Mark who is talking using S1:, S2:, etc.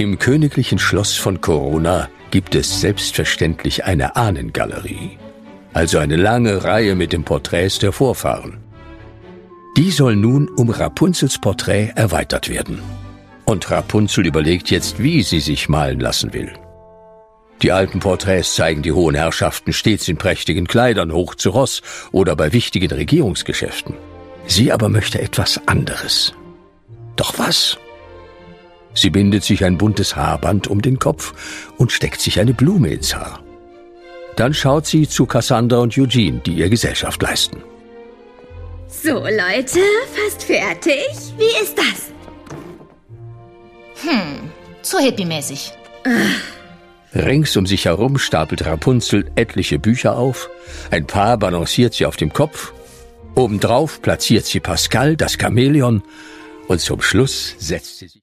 S1: Im königlichen Schloss von Corona gibt es selbstverständlich eine Ahnengalerie, also eine lange Reihe mit den Porträts der Vorfahren. Die soll nun um Rapunzels Porträt erweitert werden. Und Rapunzel überlegt jetzt, wie sie sich malen lassen will. Die alten Porträts zeigen die hohen Herrschaften stets in prächtigen Kleidern, hoch zu Ross oder bei wichtigen Regierungsgeschäften. Sie aber möchte etwas anderes. Doch was? Sie bindet sich ein buntes Haarband um den Kopf und steckt sich eine Blume ins Haar. Dann schaut sie zu Cassandra und Eugene, die ihr Gesellschaft leisten.
S2: So, Leute, fast fertig. Wie ist das?
S3: Zu hippie-mäßig.
S1: Rings um sich herum stapelt Rapunzel etliche Bücher auf, ein paar balanciert sie auf dem Kopf, obendrauf platziert sie Pascal, das Chamäleon, und zum Schluss setzt sie sich